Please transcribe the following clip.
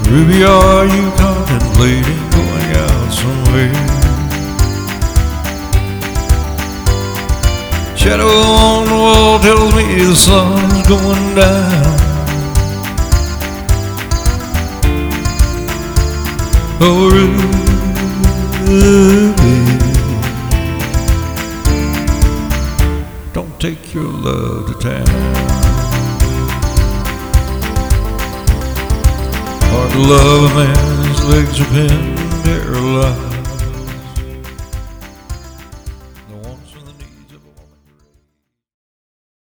Ruby, are you contemplating going out somewhere? Shadow on the wall tells me the sun's going down. Oh, Ruby, don't take your love to town. Hard to love a man, his legs are pinned, paralyzed.